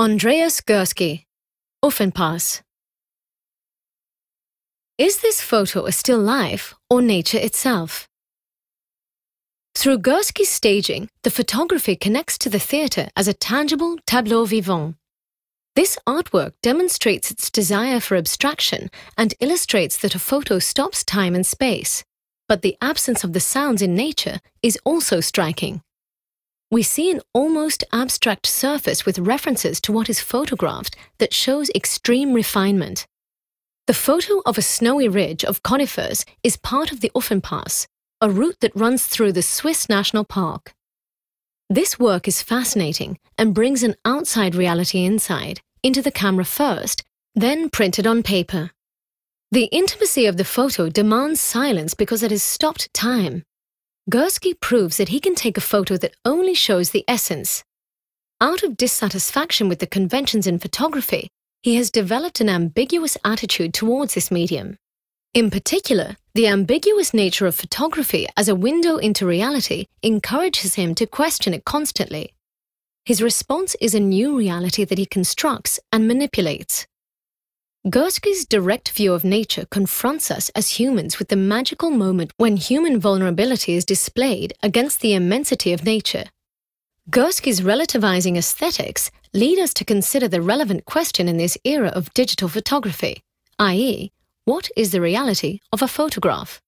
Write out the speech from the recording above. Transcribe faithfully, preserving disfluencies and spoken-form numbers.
Andreas Gursky, Uffenpass. Is this photo a still life or nature itself? Through Gursky's staging, the photography connects to the theatre as a tangible tableau vivant. This artwork demonstrates its desire for abstraction and illustrates that a photo stops time and space, but the absence of the sounds in nature is also striking. We see an almost abstract surface with references to what is photographed that shows extreme refinement. The photo of a snowy ridge of conifers is part of the Uffenpass, a route that runs through the Swiss National Park. This work is fascinating and brings an outside reality inside, into the camera first, then printed on paper. The intimacy of the photo demands silence because it has stopped time. Gursky proves that he can take a photo that only shows the essence. Out of dissatisfaction with the conventions in photography, he has developed an ambiguous attitude towards this medium. In particular, the ambiguous nature of photography as a window into reality encourages him to question it constantly. His response is a new reality that he constructs and manipulates. Gursky's direct view of nature confronts us as humans with the magical moment when human vulnerability is displayed against the immensity of nature. Gursky's relativizing aesthetics lead us to consider the relevant question in this era of digital photography, that is, what is the reality of a photograph?